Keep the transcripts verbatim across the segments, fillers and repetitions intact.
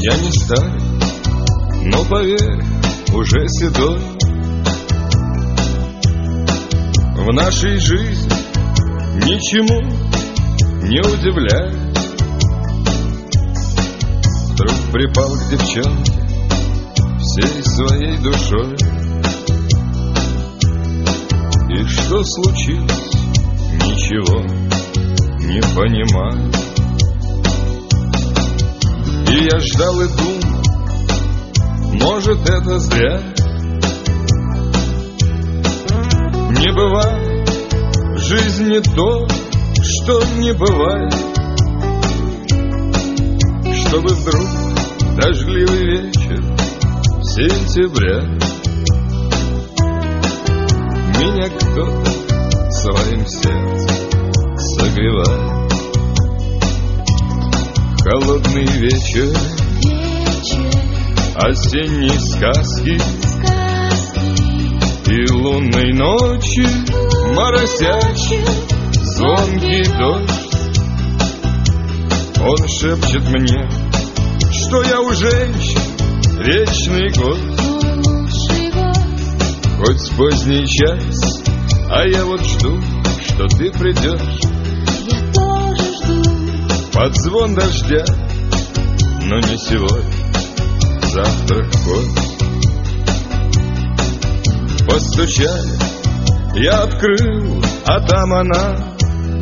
Я не старый, но поверь, уже седой. В нашей жизни ничему не удивляй. Вдруг припал к девчонке всей своей душой. И что случилось, ничего не понимаю. И я ждал и думал, может, это зря. Не бывает в жизни то, что не бывает. Чтобы вдруг дождливый вечер сентября меня кто-то своим сердцем согревает. Холодный вечер, вечер осенней сказки, сказки и лунной ночи моросящий звонкий дождь. Он шепчет мне, что я у женщин вечный гость. Хоть поздний час, а я вот жду, что ты придешь. Я тоже жду под звон дождя, но не сегодня, завтра хоть. Постучали, я открыл, а там она.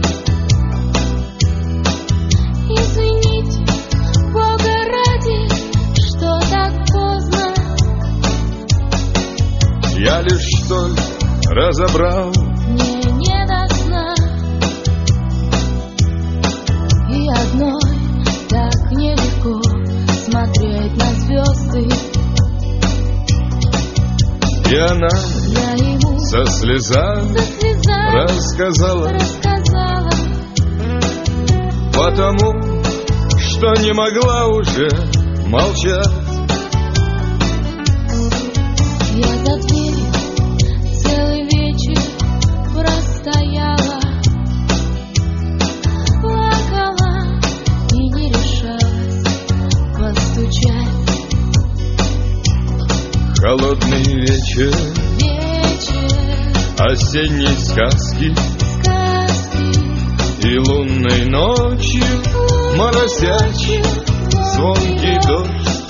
Извините, Бога ради, что так поздно. Я лишь только разобрал, мне не до сна. И одной так нелегко смотреть на звезды. и она Я ему со слезами, со слезами рассказала, рассказала, потому что не могла уже молчать. Я за дверью целый вечер простояла, плакала и не решалась постучать. Холодный вечер, Вечер осенней сказки, сказки и лунной ночи моросящий звонкий дождь.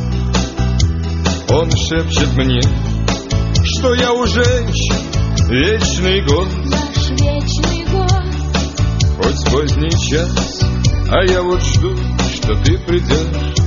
Он шепчет мне, что я у женщин вечный гость. наш вечный гость. Хоть поздний час, а я вот жду, что ты придешь.